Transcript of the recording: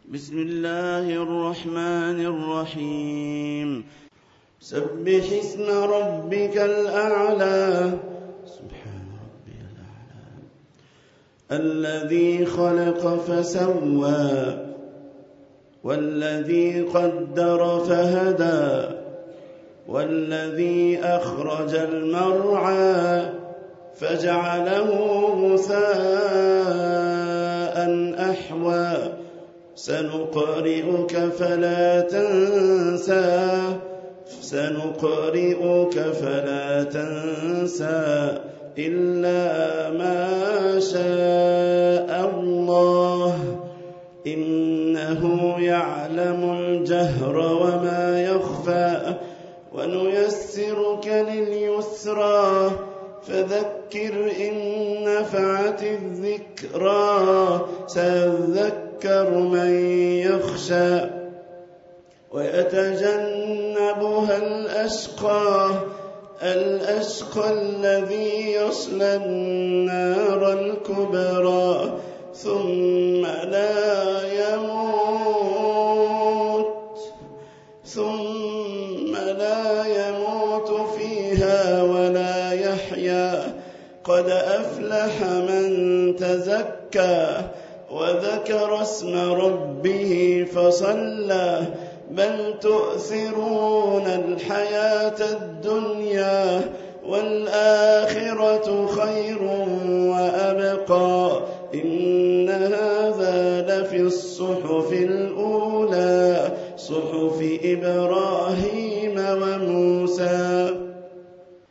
بسم الله الرحمن الرحيم سبح اسم ربك الأعلى سبحان ربي الأعلى الذي خلق فسوى والذي قدر فهدى والذي أخرج المرعى فجعله غثاء أحوى سنقرئك فلا تنسى إلا ما شاء الله إنه يعلم الجهر وما يخفى ونيسرك لليسرى فذكر إن نفعت الذكرى سيذكر من يخشى ويتجنبها الأشقى الذي يصلى النار الكبرى ثم لا يموت فيها ولا يحيا قد أفلح من تزكى وذكر اسم ربه فصلى بل تؤثرون الحياة الدنيا والآخرة خير وأبقى إن هذا لفي الصحف الأولى صحف إبراهيم